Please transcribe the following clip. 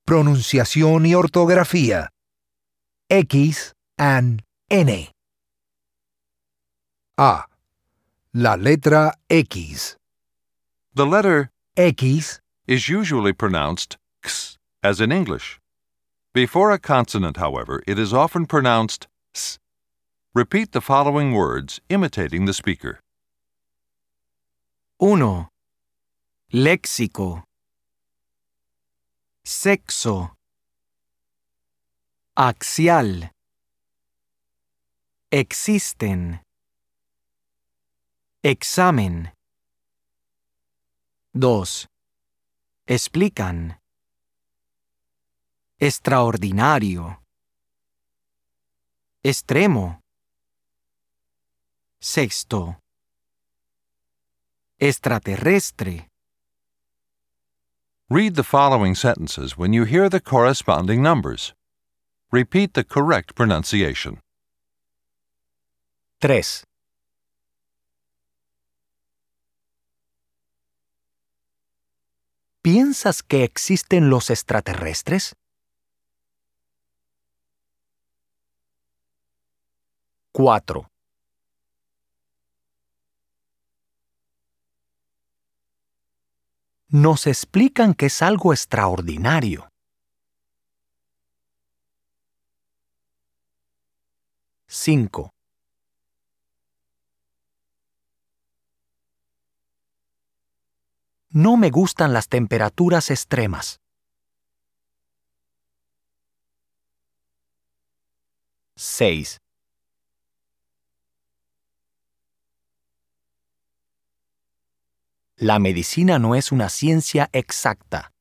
pronunciación y ortografía. X and N. A. La letra X. The letter X is usually pronounced x, as in English. Before a consonant, however, it is often pronounced s. Repeat the following words, imitating the speaker. 1. Léxico. Sexo. Axial. Existen. Examen. 2. Explican. Extraordinario. Extremo. Sexto. Extraterrestre. Read the following sentences when you hear the corresponding numbers. Repeat the correct pronunciation. 3. ¿Piensas que existen los extraterrestres? 4. Nos explican que es algo extraordinario. 5. No me gustan las temperaturas extremas. 6. La medicina no es una ciencia exacta.